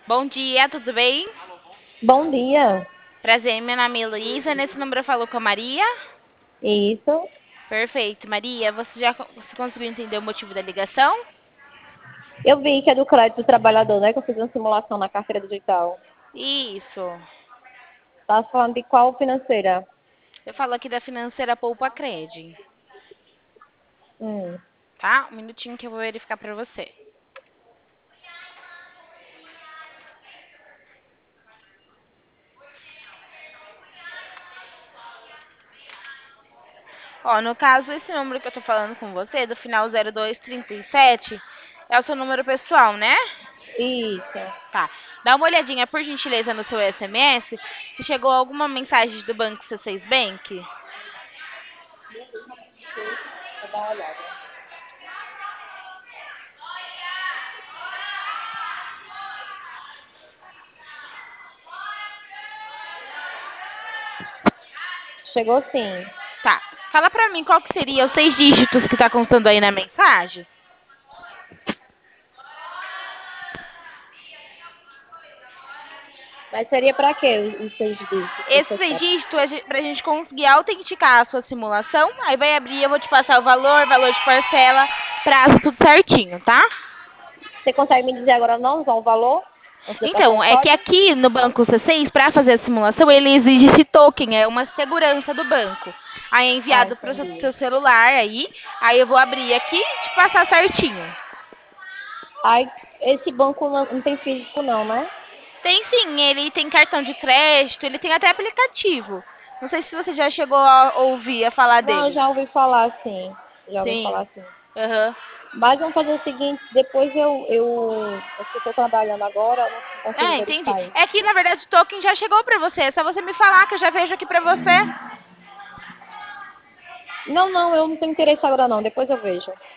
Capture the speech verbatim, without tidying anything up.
Bom dia, tudo bem? Bom dia. Prazer, meu nome é Heloísa. Nesse número eu falo com a Maria. Isso. Perfeito. Maria, você já co- você conseguiu entender o motivo da ligação? Eu vi que é do crédito do trabalhador, né? Que eu fiz uma simulação na carteira digital. Isso. Tá falando de qual financeira? Eu falo aqui da financeira Poupa Cred, Hum. tá? Um minutinho que eu vou verificar pra você. Ó, no caso, esse número que eu tô falando com você, do final zero dois trinta e sete, é o seu número pessoal, né? Isso. Tá. Dá uma olhadinha, por gentileza, no seu S M S, se chegou alguma mensagem do Banco C seis Bank. Vou dar uma olhada. Chegou sim. Tá. Fala pra mim qual que seria os seis dígitos que tá constando aí na mensagem. Mas seria para quê os os seis dígitos que Esses você seis quer? dígitos é ge- pra gente conseguir autenticar a sua simulação. Aí vai abrir, eu vou te passar o valor, valor de parcela, prazo, tudo certinho, tá? Você consegue me dizer agora não usar o valor? Antes de eu passar Então, o é que código? aqui no Banco C seis, para fazer a simulação, ele exige esse token, é uma segurança do banco. Aí é Ah, enviado para o seu entendi. seu celular aí, aí eu vou abrir aqui e te passar certinho. Aí, esse banco não, não tem físico não, né? Tem sim, ele tem cartão de crédito, ele tem até aplicativo. Não sei se você já chegou a ouvir a falar Não, eu dele. já ouvi falar sim. Já ouvi Sim. falar sim. Aham. Mas vamos fazer o seguinte, depois eu, eu, eu estou trabalhando agora, eu não consigo É, entendi. verificar isso. É que na verdade o token já chegou pra você, é só você me falar que eu já vejo aqui pra você. Não, não, eu não tenho interesse agora não, depois eu vejo.